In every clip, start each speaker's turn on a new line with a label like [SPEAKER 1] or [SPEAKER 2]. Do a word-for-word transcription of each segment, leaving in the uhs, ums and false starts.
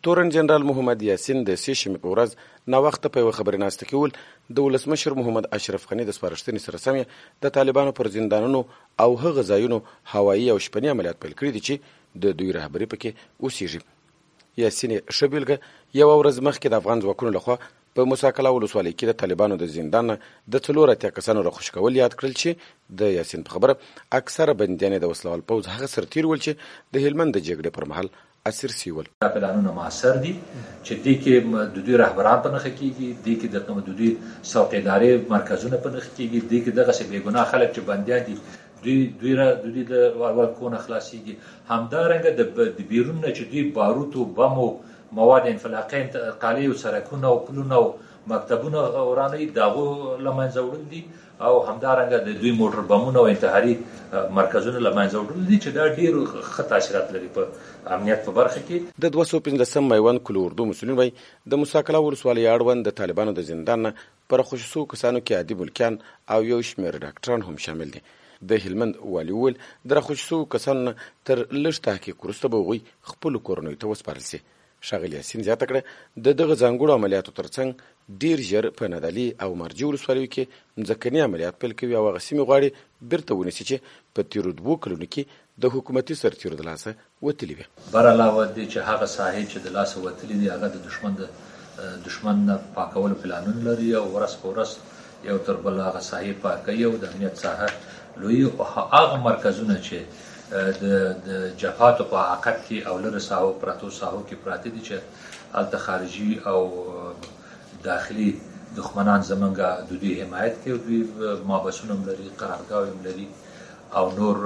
[SPEAKER 1] تورن جنرال محمد یاسین د سې شنبې په ورځ ناوخته په یوه خبرناسته کې وویل د ولسمشر محمد اشرف غني د سپارښتنې سره سم یې د طالبانو پر زندانونو او هغه ځایونو هوایي او شپني عملیات پیل کړي دي چې د دوی رهبري پکې اوسیږي. یاسین ښه بېلګه یوه ورځ مخکې د افغان ځواکونو لخوا په موسی کلا ولسوالۍ کې د طالبانو د زندان نه د څلور اتیا کسانو راخوشي کول یاد کړل چې د یاسین په خبره اکثره بندیان د وسلوال پوځ هغه سرتیر ول چې د هلمند د جګړې پر مهال اسیر سیول.
[SPEAKER 2] دا پلانونه معاصر دي چې دې کې د دوی رهبران په نښه کېږي، دې کې د دوی څوکیدارۍ مرکزونه په نښه کېږي، دې کې دغسې بې ګناه خلک چې بندیان دي دوی دوی را دوی د ورکونه خلاصېږي. همدارنګه د بیرون نه چې دوی باروت او بم او مواد انفلاقي قالۍ او سړکونه او پلونه او مکتبونه ورانوي، د هغو له منځه وړل دي، او همدارنګه د دوی موټر بمونه او انتحاري مرکزونه له منځه وړل دي چې دا ډېر ښه تاثیرات لري په امنیت په برخه کې.
[SPEAKER 1] د دوه سوه پنځلسم میوند کلو اردو مسؤلین وایي د موسی کلا ولسوالۍ اړوند د طالبانو د زندان نه په راخوشي سوو کسانو کې عادي ملکیان او یو شمېر ډاکټران هم شامل دي. د هلمند والي وویل د راخوشي سوو کسانو نه تر لږ تحقیق وروسته به هغوی خپلو کورنیو ته وسپارل سي. ښاغلي یاسین زیاته کړه د دغه ځانګړو عملیاتو ترڅنګ ډیر ژر په نادعلي او مرجې ولسوالیو کې ځمکني عملیات پیل کوي او هغه سیمې غواړي بیرته ونیسي چې په تېرو دوو کلونو کې د حکومتي سرتیرو د لاسه وتلي وي.
[SPEAKER 2] بر علاوه دې چې هغه ساحې چې د لاسه وتلي دي هغه د دښمن د دښمن نه پاکولو پلانونه لري او ورځ په ورځ یو تر بل هغه ساحې پاکوي او د امنیت ساحه لوی او هغه مرکزونه چې د د جبهاتو په عقب کې او لرې ساحو پرتو ساحو کې پراته دي چې هلته خارجي او داخلي دښمنان زمونږ د دوی حمایت کوي، دوی مابسونه هم لري، قرارګاوې هم لري او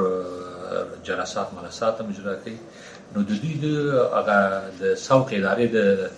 [SPEAKER 2] نور جلسات ملسات هم اجرا کوي. نو د دوی د هغه د سوق ادارې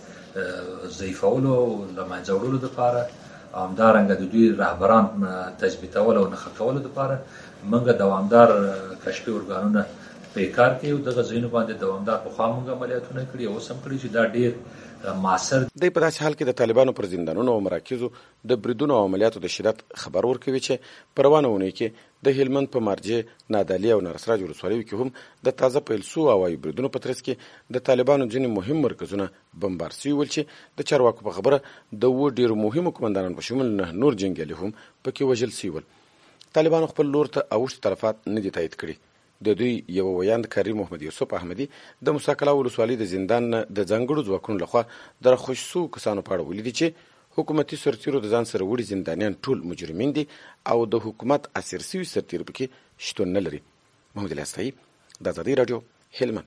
[SPEAKER 2] د ضعیفولو له منځه وړلو دپاره او همدارنګه د دوی رهبران تثبیتولو او نښه کولو دپاره موږ دوامدار کشفي ارګانونه په کار کوي او دغه ځایونو باندې دوامدار پخوا موږ عملیاتونه کړي او اوس هم کړي چې دا ډېر معاصر
[SPEAKER 1] دی. په داسې حال کې د طالبانو پر زندانونو او مراکزو د بریدونو او عملیاتو د شدت خبر ورکوي چې په روانه اونۍ کې د هلمند په مارجې، نادعلي او نرسراج ولسوالیو کې هم د تازه پیل سوو هوایي بریدونو په ترڅ کې د طالبانو ځینې مهم مرکزونه بمبار سوي ول چې د چارواکو په خبره د اووه ډېرو مهمو قمندانانو په شمول نه نور جنګیالي هم پکې وژل سوي ول. طالبانو خپل لور ته اوښتي تلفات نه دي تایید کړي. د دوی یوه ویاند کاري محمد یوسف احمدي د موسی کلا ولسوالۍ د زندان نه د ځانګړو ځواکونو لخوا د راخوشي سوو کسانو په اړه ویلي دي چې حکومتي سرتیرو د ځان سره وړي زندانیان ټول مجرمین دي او د حکومت اسیر سوي سرتیر پکې شتون نه لري. محمد الیاس طیب، د ازادۍ راډیو، هلمند.